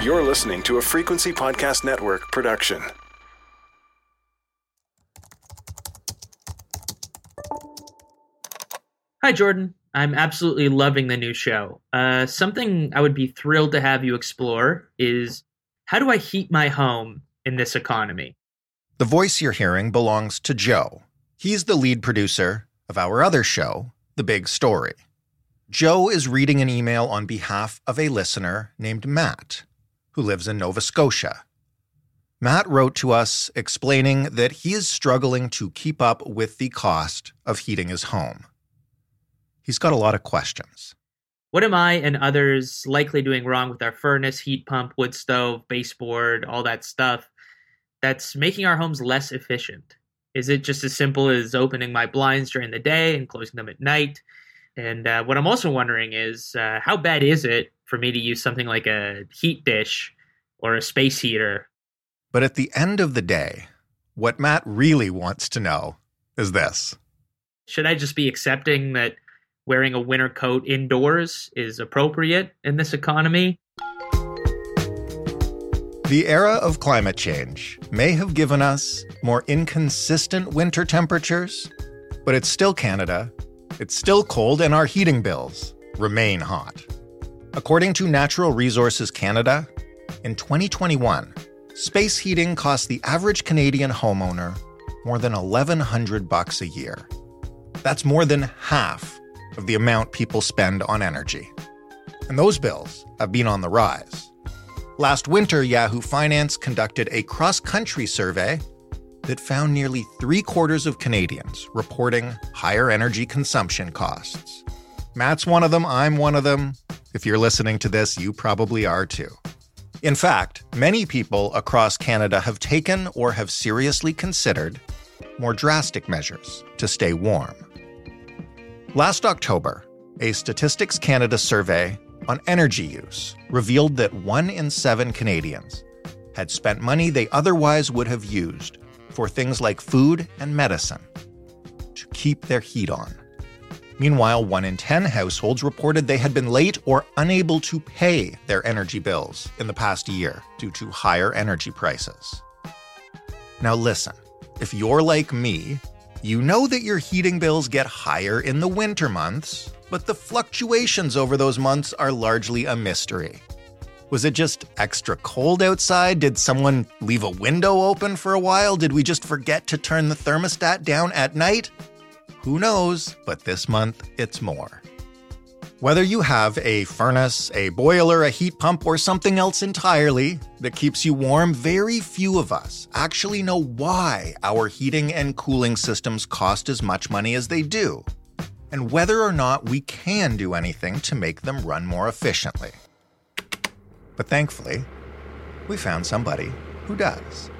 You're listening to a Frequency Podcast Network production. Hi, Jordan. I'm absolutely loving the new show. Something I would be thrilled to have you explore is, how do I heat my home in this economy? The voice you're hearing belongs to Joe. He's the lead producer of our other show, The Big Story. Joe is reading an email on behalf of a listener named Matt, who lives in Nova Scotia. Matt wrote to us explaining that he is struggling to keep up with the cost of heating his home. He's got a lot of questions. What am I and others likely doing wrong with our furnace, heat pump, wood stove, baseboard, all that stuff that's making our homes less efficient? Is it just as simple as opening my blinds during the day and closing them at night? And what I'm also wondering is, how bad is it for me to use something like a heat dish or a space heater? But at the end of the day, what Matt really wants to know is this. Should I just be accepting that wearing a winter coat indoors is appropriate in this economy? The era of climate change may have given us more inconsistent winter temperatures, but it's still Canada, it's still cold, and our heating bills remain hot. According to Natural Resources Canada, in 2021, space heating cost the average Canadian homeowner more than $1,100 a year. That's more than half of the amount people spend on energy. And those bills have been on the rise. Last winter, Yahoo Finance conducted a cross-country survey that found nearly 3/4 of Canadians reporting higher energy consumption costs. Matt's one of them, I'm one of them. If you're listening to this, you probably are too. In fact, many people across Canada have taken or have seriously considered more drastic measures to stay warm. Last October, a Statistics Canada survey on energy use revealed that 1 in 7 Canadians had spent money they otherwise would have used for things like food and medicine to keep their heat on. Meanwhile, 1 in 10 households reported they had been late or unable to pay their energy bills in the past year due to higher energy prices. Now listen, if you're like me, you know that your heating bills get higher in the winter months, but the fluctuations over those months are largely a mystery. Was it just extra cold outside? Did someone leave a window open for a while? Did we just forget to turn the thermostat down at night? Who knows, but this month it's more. Whether you have a furnace, a boiler, a heat pump, or something else entirely that keeps you warm, very few of us actually know why our heating and cooling systems cost as much money as they do, and whether or not we can do anything to make them run more efficiently. But thankfully, we found somebody who does.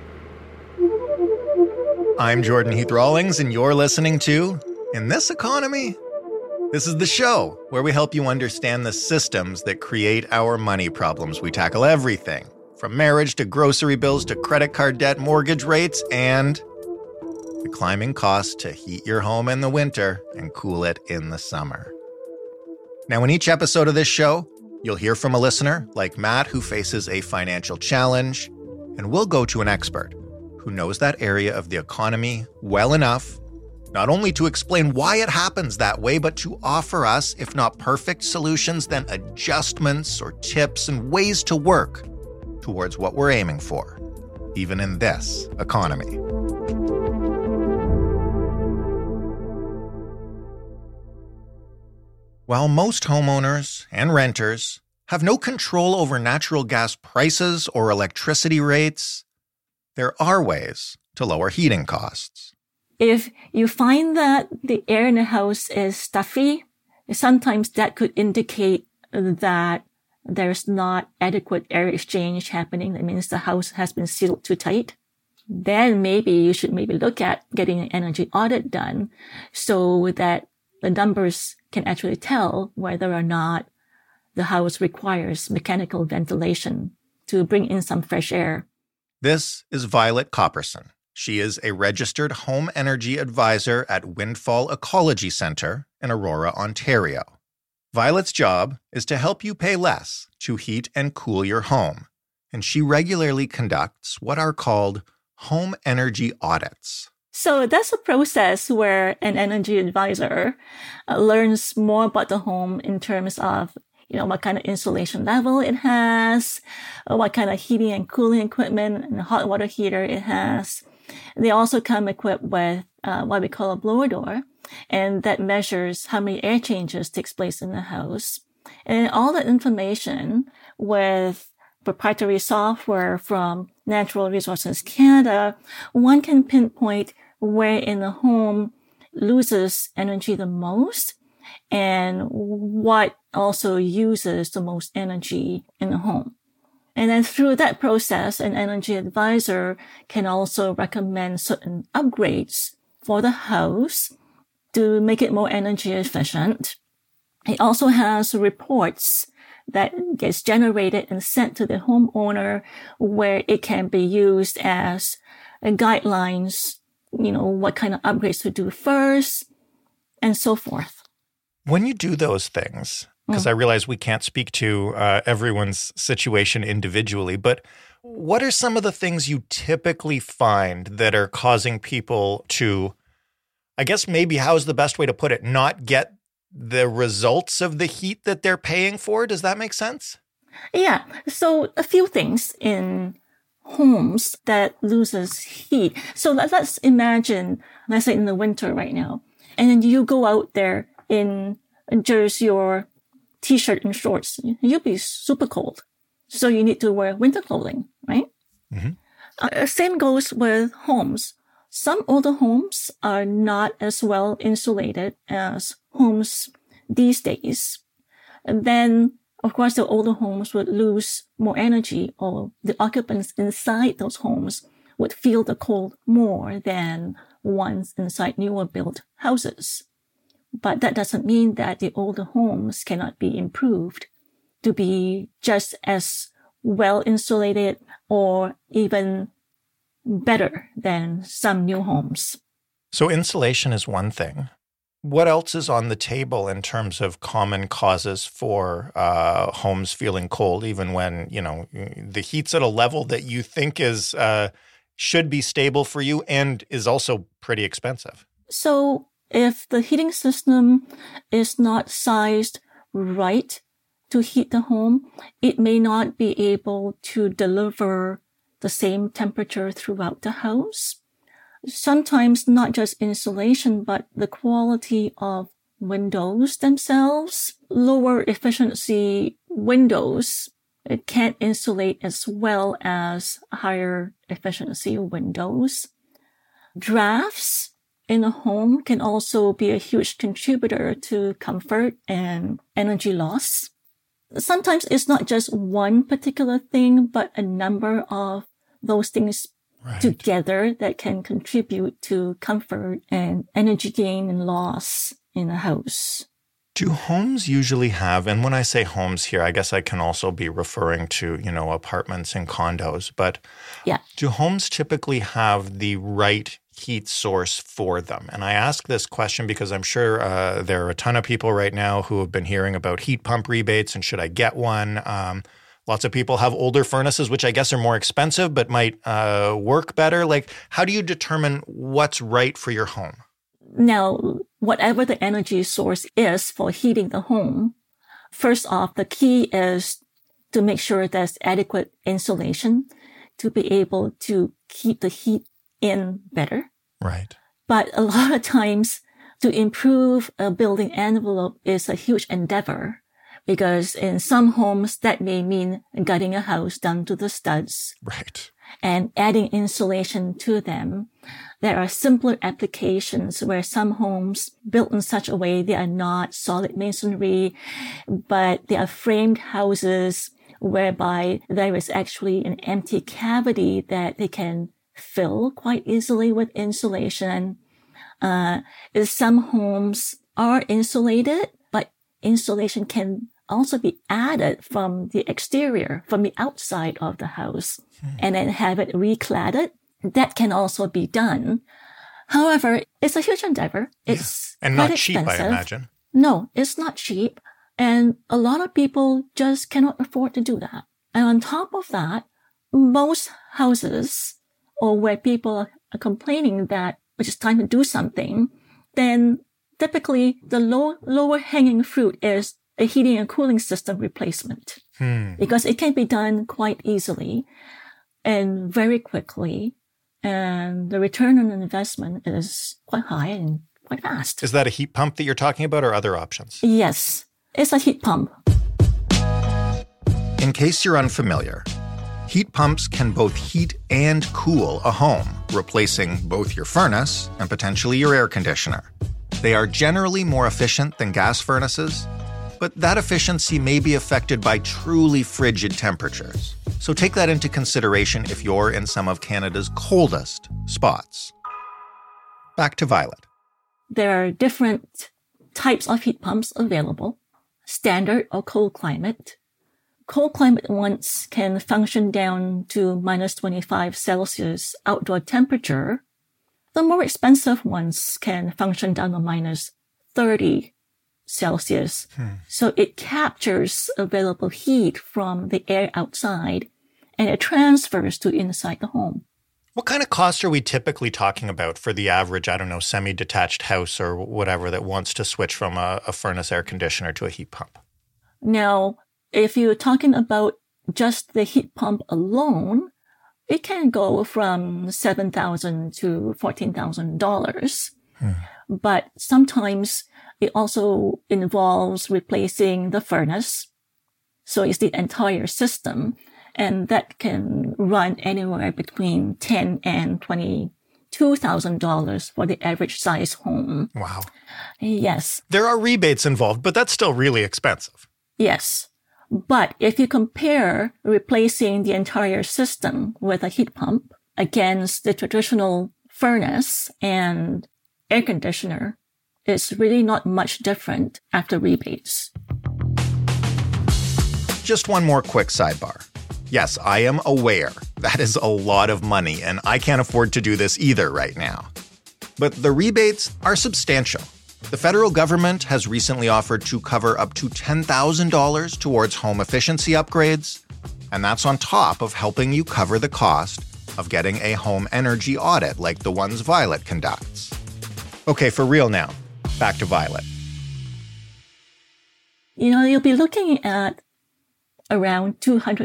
I'm Jordan Heath Rawlings, and you're listening to In This Economy. This is the show where we help you understand the systems that create our money problems. We tackle everything from marriage to grocery bills to credit card debt, mortgage rates, and the climbing costs to heat your home in the winter and cool it in the summer. Now, in each episode of this show, you'll hear from a listener like Matt who faces a financial challenge, and we'll go to an expert who knows that area of the economy well enough not only to explain why it happens that way, but to offer us, if not perfect solutions, then adjustments or tips and ways to work towards what we're aiming for, even in this economy. While most homeowners and renters have no control over natural gas prices or electricity rates, there are ways to lower heating costs. If you find that the air in the house is stuffy, sometimes that could indicate that there's not adequate air exchange happening. That means the house has been sealed too tight. Then maybe you should look at getting an energy audit done so that the numbers can actually tell whether or not the house requires mechanical ventilation to bring in some fresh air. This is Violet Copperson. She is a registered home energy advisor at Windfall Ecology Centre in Aurora, Ontario. Violet's job is to help you pay less to heat and cool your home and she regularly conducts what are called home energy audits. So that's a process where an energy advisor learns more about the home in terms of, what kind of insulation level it has, what kind of heating and cooling equipment and hot water heater it has. They also come equipped with what we call a blower door, and that measures how many air changes takes place in the house. And all that information with proprietary software from Natural Resources Canada, one can pinpoint where in the home loses energy the most and what also uses the most energy in the home. And then through that process, an energy advisor can also recommend certain upgrades for the house to make it more energy efficient. It also has reports that gets generated and sent to the homeowner where it can be used as guidelines, what kind of upgrades to do first and so forth. When you do those things, because I realize we can't speak to everyone's situation individually, but what are some of the things you typically find that are causing people to, I guess maybe how's the best way to put it, not get the results of the heat that they're paying for? Does that make sense? Yeah. So a few things in homes that loses heat. So let's imagine, let's say in the winter right now, and then you go out there in just your t-shirt and shorts. You'll be super cold. So you need to wear winter clothing, right? Mm-hmm. Same goes with homes. Some older homes are not as well insulated as homes these days. And then, of course, the older homes would lose more energy, or the occupants inside those homes would feel the cold more than ones inside newer built houses. But that doesn't mean that the older homes cannot be improved to be just as well insulated or even better than some new homes. So insulation is one thing. What else is on the table in terms of common causes for homes feeling cold, even when, the heat's at a level that you think is should be stable for you and is also pretty expensive? So if the heating system is not sized right to heat the home, it may not be able to deliver the same temperature throughout the house. Sometimes not just insulation, but the quality of windows themselves. Lower efficiency windows, it can't insulate as well as higher efficiency windows. Drafts in a home can also be a huge contributor to comfort and energy loss. Sometimes it's not just one particular thing, but a number of those things together that can contribute to comfort and energy gain and loss in a house. Do homes usually have, and when I say homes here, I guess I can also be referring to, apartments and condos, but do homes typically have the right heat source for them? And I ask this question because I'm sure there are a ton of people right now who have been hearing about heat pump rebates and should I get one? Lots of people have older furnaces, which I guess are more expensive, but might work better. Like, how do you determine what's right for your home? Now, whatever the energy source is for heating the home, first off, the key is to make sure there's adequate insulation to be able to keep the heat in better. Right. But a lot of times to improve a building envelope is a huge endeavor, because in some homes that may mean gutting a house down to the studs. Right. And adding insulation to them. There are simpler applications where some homes built in such a way they are not solid masonry, but they are framed houses whereby there is actually an empty cavity that they can fill quite easily with insulation. Some homes are insulated, but insulation can also be added from the exterior, from the outside of the house, and then have it recladded. That can also be done. However, it's a huge endeavor. It's and quite not cheap, expensive. I imagine. No, it's not cheap. And a lot of people just cannot afford to do that. And on top of that, most houses, or where people are complaining that it's time to do something, then typically the lower hanging fruit is a heating and cooling system replacement. Because it can be done quite easily and very quickly. And the return on investment is quite high and quite fast. Is that a heat pump that you're talking about or other options? Yes, it's a heat pump. In case you're unfamiliar, heat pumps can both heat and cool a home, replacing both your furnace and potentially your air conditioner. They are generally more efficient than gas furnaces, but that efficiency may be affected by truly frigid temperatures. So take that into consideration if you're in some of Canada's coldest spots. Back to Violet. There are different types of heat pumps available, standard or cold climate. Cold climate ones can function down to minus 25 Celsius outdoor temperature. The more expensive ones can function down to minus 30 Celsius. So it captures available heat from the air outside and it transfers to inside the home. What kind of cost are we typically talking about for the average, semi-detached house or whatever that wants to switch from a furnace air conditioner to a heat pump? Now, if you're talking about just the heat pump alone, it can go from $7,000 to $14,000. But sometimes it also involves replacing the furnace. So it's the entire system. And that can run anywhere between $10,000 and $22,000 for the average size home. Wow. Yes. There are rebates involved, but that's still really expensive. Yes. But if you compare replacing the entire system with a heat pump against the traditional furnace and air conditioner, it's really not much different after rebates. Just one more quick sidebar. Yes, I am aware that is a lot of money, and I can't afford to do this either right now. But the rebates are substantial. The federal government has recently offered to cover up to $10,000 towards home efficiency upgrades, and that's on top of helping you cover the cost of getting a home energy audit like the ones Violet conducts. Okay, for real now, back to Violet. You'll be looking at around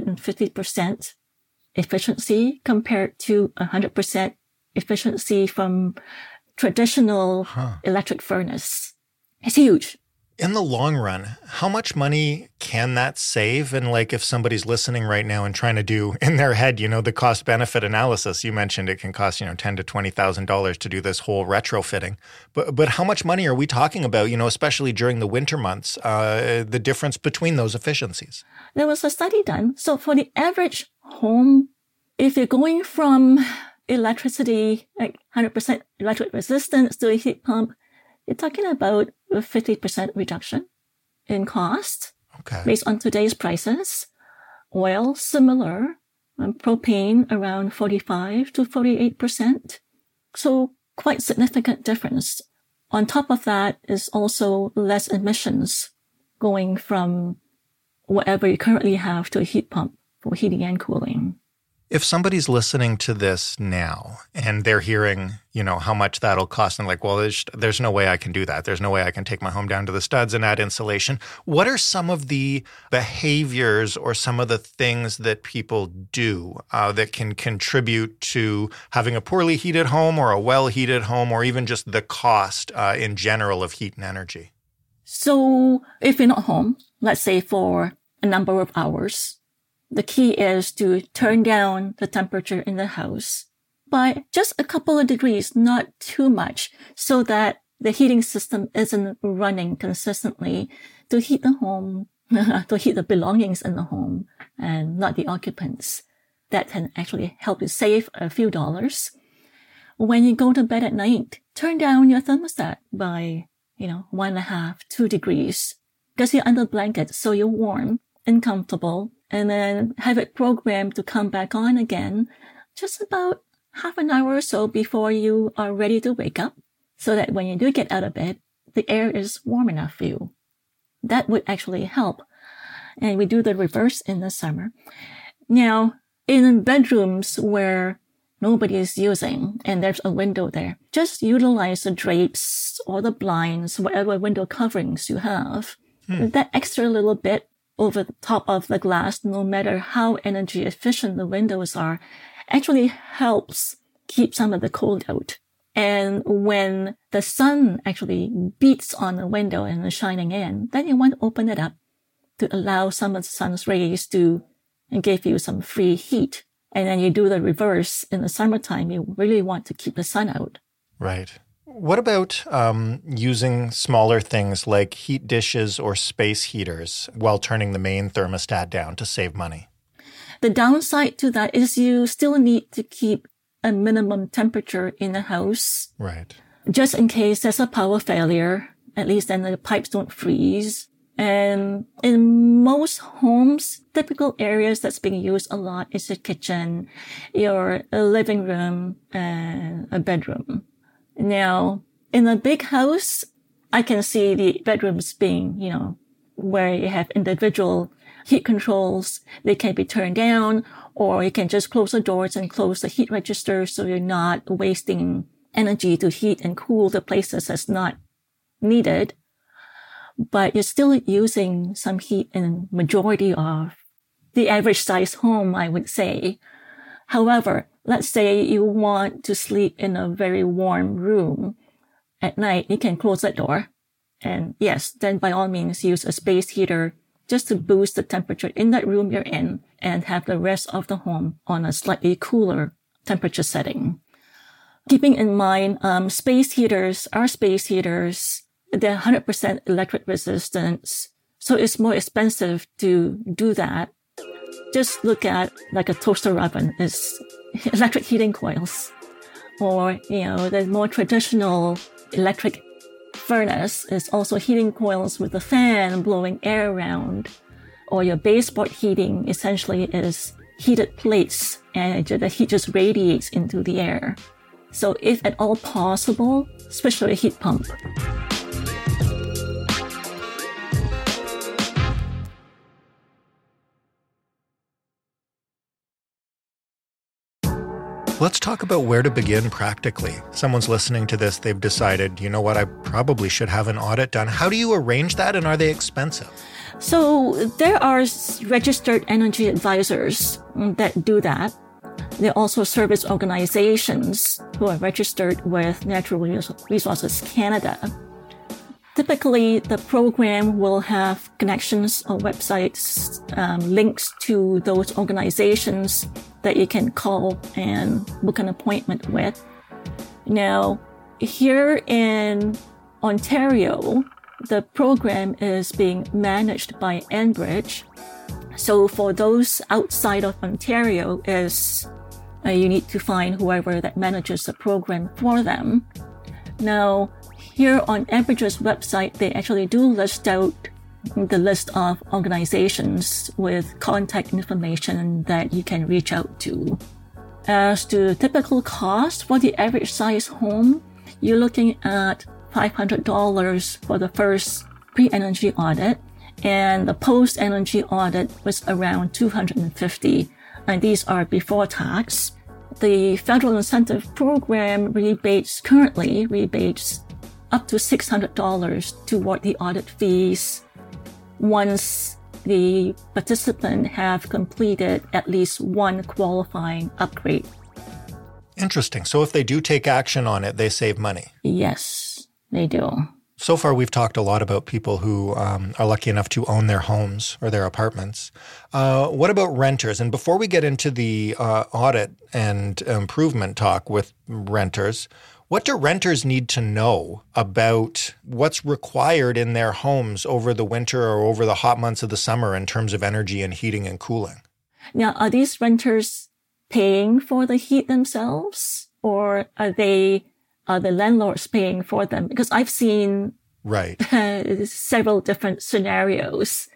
250% efficiency compared to 100% efficiency from traditional electric furnace. It's huge. In the long run, how much money can that save? And if somebody's listening right now and trying to do in their head, the cost benefit analysis, you mentioned it can cost, $10,000 to $20,000 to do this whole retrofitting. But how much money are we talking about, especially during the winter months, the difference between those efficiencies? There was a study done. So for the average home, if you're going from electricity, 100% electric resistance to a heat pump, you're talking about a 50% reduction in cost based on today's prices. Oil, similar. Propane, around 45 to 48%. So quite significant difference. On top of that is also less emissions going from whatever you currently have to a heat pump for heating and cooling. If somebody's listening to this now and they're hearing, how much that'll cost, and there's no way I can do that. There's no way I can take my home down to the studs and add insulation. What are some of the behaviors or some of the things that people do that can contribute to having a poorly heated home or a well-heated home or even just the cost in general of heat and energy? So if you're not home, let's say for a number of hours, the key is to turn down the temperature in the house by just a couple of degrees, not too much, so that the heating system isn't running consistently to heat the home, to heat the belongings in the home and not the occupants. That can actually help you save a few dollars. When you go to bed at night, turn down your thermostat by, 1.5, 2 degrees, because you're under a blanket, so you're warm and comfortable. And then have it programmed to come back on again just about half an hour or so before you are ready to wake up, so that when you do get out of bed, the air is warm enough for you. That would actually help. And we do the reverse in the summer. Now, in bedrooms where nobody is using and there's a window there, just utilize the drapes or the blinds, whatever window coverings you have. That extra little bit over the top of the glass, no matter how energy efficient the windows are, actually helps keep some of the cold out. And when the sun actually beats on the window and is shining in, then you want to open it up to allow some of the sun's rays to give you some free heat. And then you do the reverse in the summertime. You really want to keep the sun out. Right. What about using smaller things like heat dishes or space heaters while turning the main thermostat down to save money? The downside to that is you still need to keep a minimum temperature in the house. Right. Just in case there's a power failure, at least then the pipes don't freeze. And in most homes, typical areas that's being used a lot is the kitchen, your living room, and a bedroom. Now, in a big house, I can see the bedrooms being, where you have individual heat controls. They can be turned down, or you can just close the doors and close the heat register so you're not wasting energy to heat and cool the places that's not needed. But you're still using some heat in majority of the average size home, I would say. However, let's say you want to sleep in a very warm room at night, you can close that door. And yes, then by all means use a space heater just to boost the temperature in that room you're in and have the rest of the home on a slightly cooler temperature setting. Keeping in mind, space heaters are space heaters. They're 100% electric resistance. So it's more expensive to do that. Just look at like a toaster oven is electric heating coils. Or, the more traditional electric furnace is also heating coils with a fan blowing air around. Or your baseboard heating essentially is heated plates and the heat just radiates into the air. So if at all possible, switch to a heat pump. Let's talk about where to begin practically. Someone's listening to this, they've decided, you know what, I probably should have an audit done. How do you arrange that, and are they expensive? So there are registered energy advisors that do that. There are also service organizations who are registered with Natural Resources Canada. Typically, the program will have connections or websites, links to those organizations that you can call and book an appointment with. Now, here in Ontario, the program is being managed by Enbridge. So for those outside of Ontario, you need to find whoever that manages the program for them. Now, here on Enbridge's website, they actually do list out the list of organizations with contact information that you can reach out to. As to typical cost for the average size home, you're looking at $500 for the first pre-energy audit, and the post-energy audit was around $250, and these are before tax. The federal incentive program currently rebates up to $600 toward the audit fees once the participant have completed at least one qualifying upgrade. Interesting. So if they do take action on it, they save money. Yes, they do. So far, we've talked a lot about people who are lucky enough to own their homes or their apartments. What about renters? And before we get into the audit and improvement talk with renters, what do renters need to know about what's required in their homes over the winter or over the hot months of the summer in terms of energy and heating and cooling? Now, are these renters paying for the heat themselves, or are the landlords paying for them? Because I've seen several different scenarios.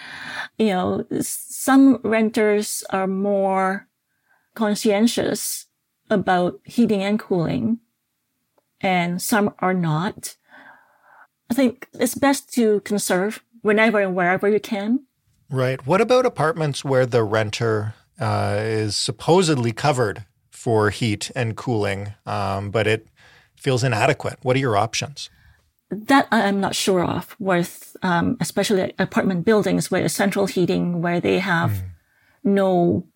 Some renters are more conscientious about heating and cooling, and some are not. I think it's best to conserve whenever and wherever you can. Right. What about apartments where the renter is supposedly covered for heat and cooling, but it feels inadequate. What are your options? That I'm not sure of, with especially apartment buildings where central heating, where they have no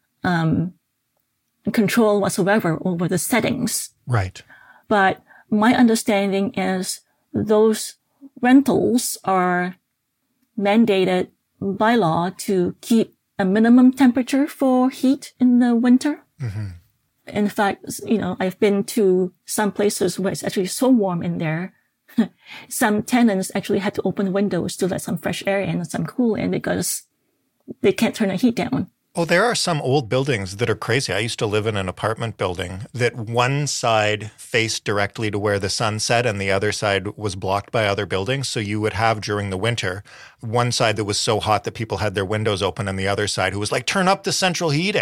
control whatsoever over the settings. Right. But my understanding is those rentals are mandated by law to keep a minimum temperature for heat in the winter. Mm-hmm. In fact, I've been to some places where it's actually so warm in there. Some tenants actually had to open windows to let some fresh air in and some cool in because they can't turn the heat down. Oh, there are some old buildings that are crazy. I used to live in an apartment building that one side faced directly to where the sun set and the other side was blocked by other buildings. So you would have during the winter, one side that was so hot that people had their windows open and the other side who was like, turn up the central heating.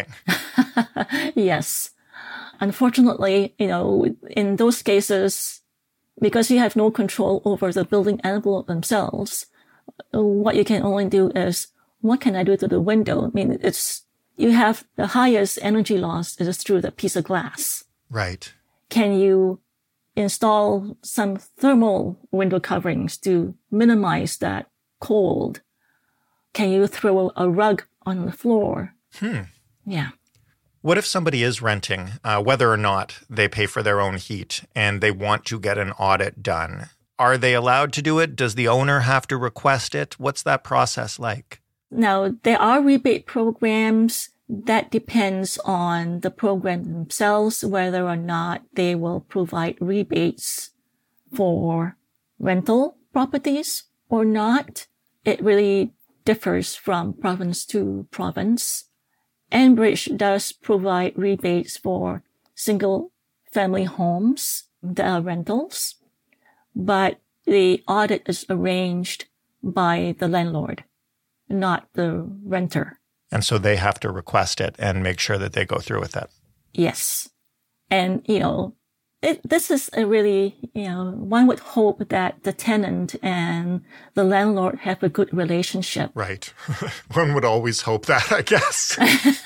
Yes. Unfortunately, in those cases, because you have no control over the building envelope themselves, what you can only do is, what can I do to the window? I mean, you have the highest energy loss is through the piece of glass. Right. Can you install some thermal window coverings to minimize that cold? Can you throw a rug on the floor? Yeah. What if somebody is renting, whether or not they pay for their own heat, and they want to get an audit done? Are they allowed to do it? Does the owner have to request it? What's that process like? Now, there are rebate programs. That depends on the program themselves, whether or not they will provide rebates for rental properties or not. It really differs from province to province. Enbridge does provide rebates for single-family homes that are rentals, but the audit is arranged by the landlord, not the renter. And so they have to request it and make sure that they go through with it. Yes. And, this is a really, one would hope that the tenant and the landlord have a good relationship. Right. One would always hope that, I guess.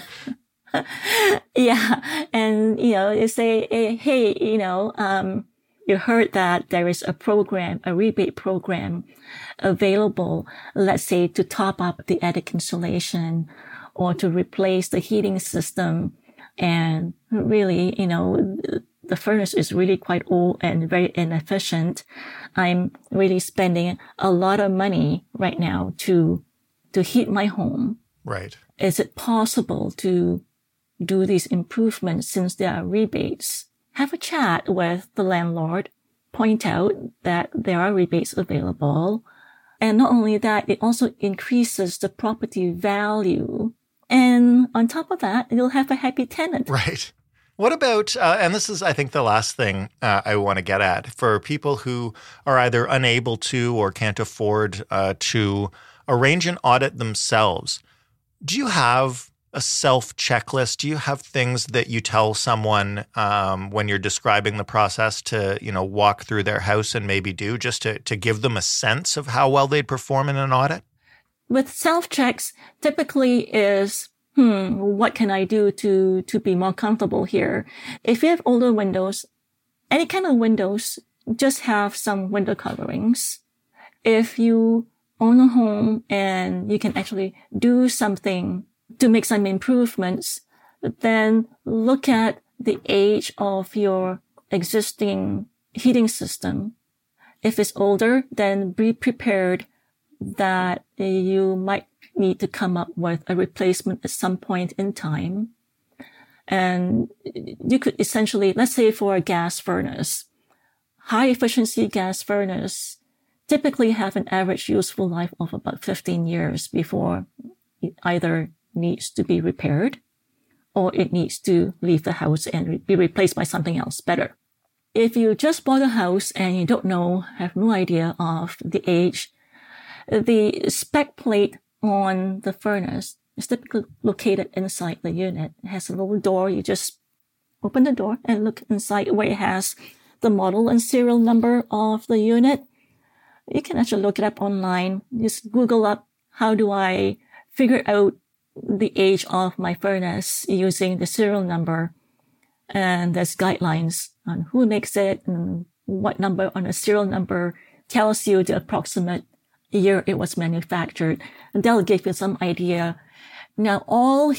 Yeah. And, you say, hey, you heard that there is a rebate program available, let's say to top up the attic insulation or to replace the heating system. And really, the furnace is really quite old and very inefficient. I'm really spending a lot of money right now to heat my home. Right. Is it possible to do these improvements since there are rebates? Have a chat with the landlord, point out that there are rebates available. And not only that, it also increases the property value. And on top of that, you'll have a happy tenant. Right. What about, and this is, I think, the last thing I want to get at, for people who are either unable to or can't afford to arrange an audit themselves, do you have a self-checklist? Do you have things that you tell someone when you're describing the process to, walk through their house and maybe do, just to give them a sense of how well they'd perform in an audit? With self-checks, typically is, what can I do to be more comfortable here? If you have older windows, any kind of windows, just have some window coverings. If you own a home and you can actually do something to make some improvements, then look at the age of your existing heating system. If it's older, then be prepared that you might need to come up with a replacement at some point in time. And you could essentially, let's say for a gas furnace, high efficiency gas furnace typically have an average useful life of about 15 years before it either needs to be repaired or it needs to leave the house and be replaced by something else better. If you just bought a house and you don't know, have no idea of the age, the spec plate on the furnace is typically located inside the unit. It has a little door. You just open the door and look inside where it has the model and serial number of the unit. You can actually look it up online. Just Google up, how do I figure out the age of my furnace using the serial number. And there's guidelines on who makes it and what number on a serial number tells you the approximate year it was manufactured. And that'll give you some idea. Now, all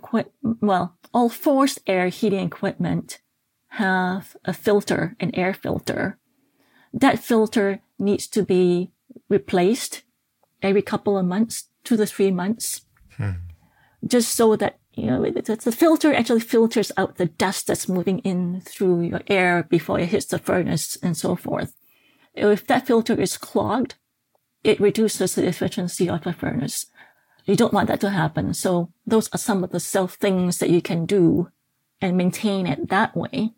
forced air heating equipment have a filter, an air filter. That filter needs to be replaced every couple of months, 2 to 3 months, just so that, the filter actually filters out the dust that's moving in through your air before it hits the furnace and so forth. If that filter is clogged, it reduces the efficiency of the furnace. You don't want that to happen. So those are some of the self things that you can do and maintain it that way.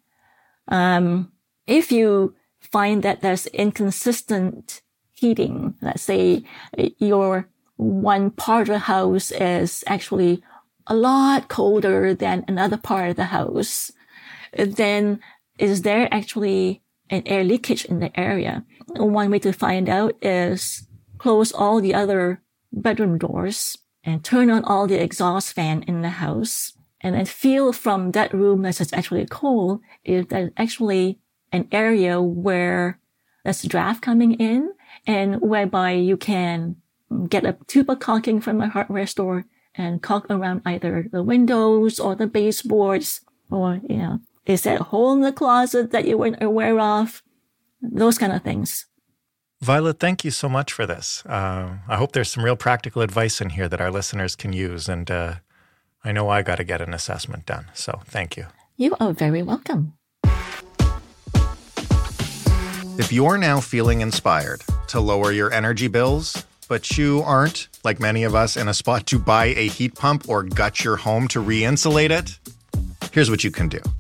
If you find that there's inconsistent heating, let's say your one part of the house is actually a lot colder than another part of the house, then is there actually an air leakage in the area? One way to find out is close all the other bedroom doors and turn on all the exhaust fan in the house, and then feel from that room that is actually cold if there's actually an area where there's draft coming in, and whereby you can get a tube of caulking from a hardware store and caulk around either the windows or the baseboards, or, is there a hole in the closet that you weren't aware of? Those kind of things. Violet, thank you so much for this. I hope there's some real practical advice in here that our listeners can use, and I know I got to get an assessment done, so thank you. You are very welcome. If you're now feeling inspired to lower your energy bills, but you aren't, like many of us, in a spot to buy a heat pump or gut your home to re-insulate it, here's what you can do.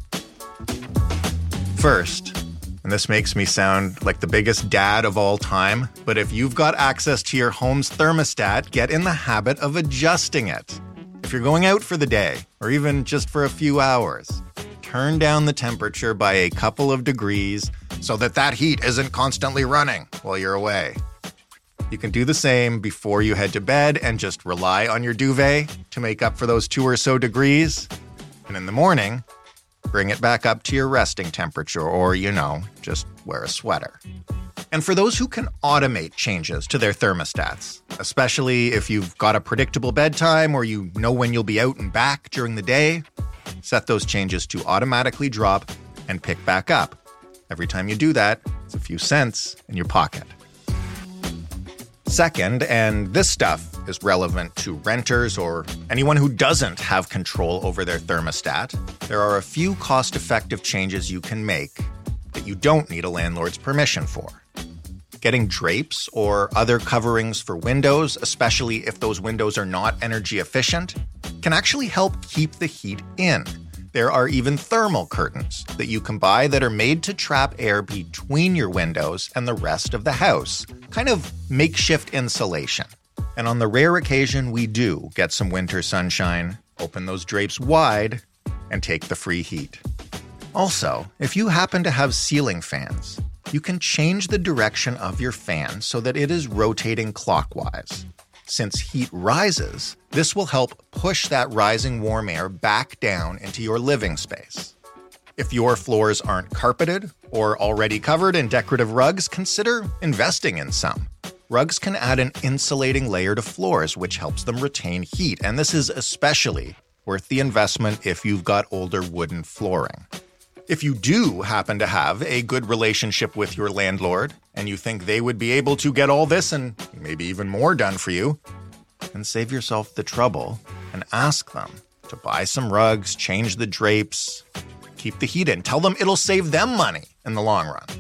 First, and this makes me sound like the biggest dad of all time, but if you've got access to your home's thermostat, get in the habit of adjusting it. If you're going out for the day, or even just for a few hours, turn down the temperature by a couple of degrees so that heat isn't constantly running while you're away. You can do the same before you head to bed and just rely on your duvet to make up for those 2 or so degrees. And in the morning, bring it back up to your resting temperature, or, just wear a sweater. And for those who can automate changes to their thermostats, especially if you've got a predictable bedtime or you know when you'll be out and back during the day, set those changes to automatically drop and pick back up. Every time you do that, it's a few cents in your pocket. Second, and this stuff is relevant to renters or anyone who doesn't have control over their thermostat, there are a few cost-effective changes you can make that you don't need a landlord's permission for. Getting drapes or other coverings for windows, especially if those windows are not energy efficient, can actually help keep the heat in. There are even thermal curtains that you can buy that are made to trap air between your windows and the rest of the house, kind of makeshift insulation. And on the rare occasion we do get some winter sunshine, open those drapes wide and take the free heat. Also, if you happen to have ceiling fans, you can change the direction of your fan so that it is rotating clockwise. Since heat rises, this will help push that rising warm air back down into your living space. If your floors aren't carpeted or already covered in decorative rugs, consider investing in some. Rugs can add an insulating layer to floors, which helps them retain heat, and this is especially worth the investment if you've got older wooden flooring. If you do happen to have a good relationship with your landlord and you think they would be able to get all this and maybe even more done for you, then save yourself the trouble and ask them to buy some rugs, change the drapes, keep the heat in. Tell them it'll save them money in the long run.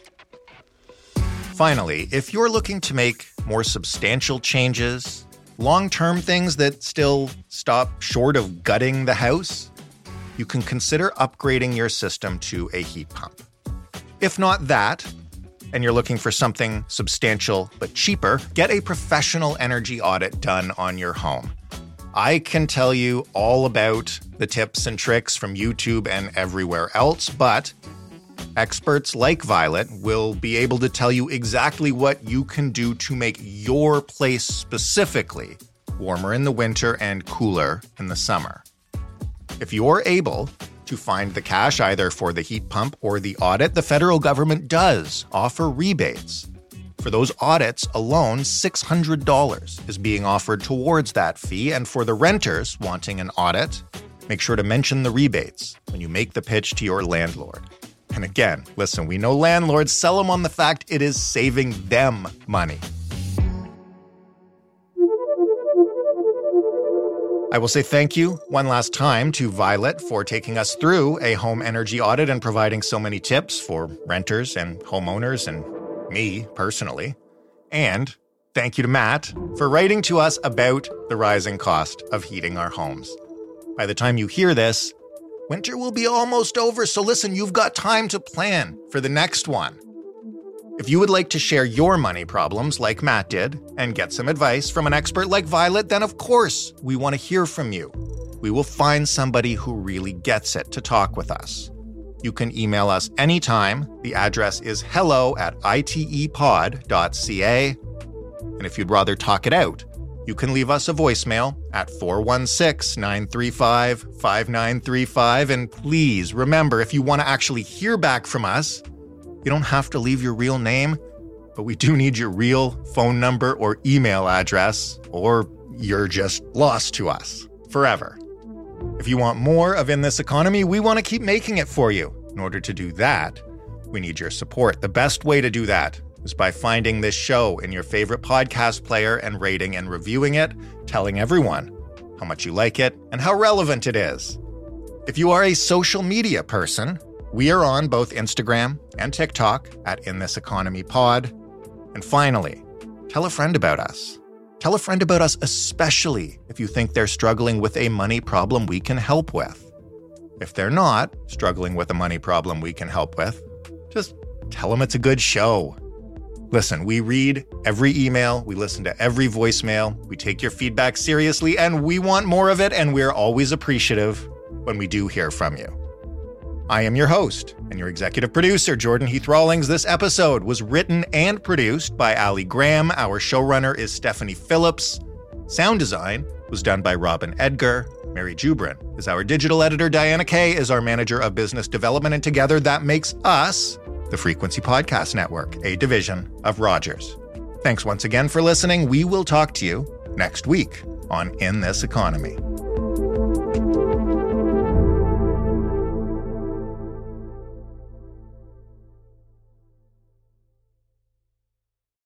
Finally, if you're looking to make more substantial changes, long-term things that still stop short of gutting the house, you can consider upgrading your system to a heat pump. If not that, and you're looking for something substantial but cheaper, get a professional energy audit done on your home. I can tell you all about the tips and tricks from YouTube and everywhere else, but experts like Violet will be able to tell you exactly what you can do to make your place specifically warmer in the winter and cooler in the summer. If you're able to find the cash either for the heat pump or the audit, the federal government does offer rebates. For those audits alone, $600 is being offered towards that fee, and for the renters wanting an audit, make sure to mention the rebates when you make the pitch to your landlord. And again, listen, we know landlords sell them on the fact it is saving them money. I will say thank you one last time to Violet for taking us through a home energy audit and providing so many tips for renters and homeowners and me personally. And thank you to Matt for writing to us about the rising cost of heating our homes. By the time you hear this, winter will be almost over, so listen, you've got time to plan for the next one. If you would like to share your money problems like Matt did and get some advice from an expert like Violet, then of course, we want to hear from you. We will find somebody who really gets it to talk with us. You can email us anytime. The address is hello@itepod.ca. And if you'd rather talk it out, you can leave us a voicemail at 416-935-5935. And please remember, if you want to actually hear back from us, you don't have to leave your real name, but we do need your real phone number or email address, or you're just lost to us forever. If you want more of In This Economy, we want to keep making it for you. In order to do that, we need your support. The best way to do that is by finding this show in your favorite podcast player and rating and reviewing it, telling everyone how much you like it and how relevant it is. If you are a social media person, we are on both Instagram and TikTok at In This Economy Pod. And finally, tell a friend about us. Tell a friend about us, especially if you think they're struggling with a money problem we can help with. If they're not struggling with a money problem we can help with, just tell them it's a good show. Listen, we read every email, we listen to every voicemail, we take your feedback seriously, and we want more of it, and we're always appreciative when we do hear from you. I am your host and your executive producer, Jordan Heath Rawlings. This episode was written and produced by Ali Graham. Our showrunner is Stephanie Phillips. Sound design was done by Robin Edgar. Mary Jubrin is our digital editor. Diana Kay is our manager of business development. And together that makes us the Frequency Podcast Network, a division of Rogers. Thanks once again for listening. We will talk to you next week on In This Economy.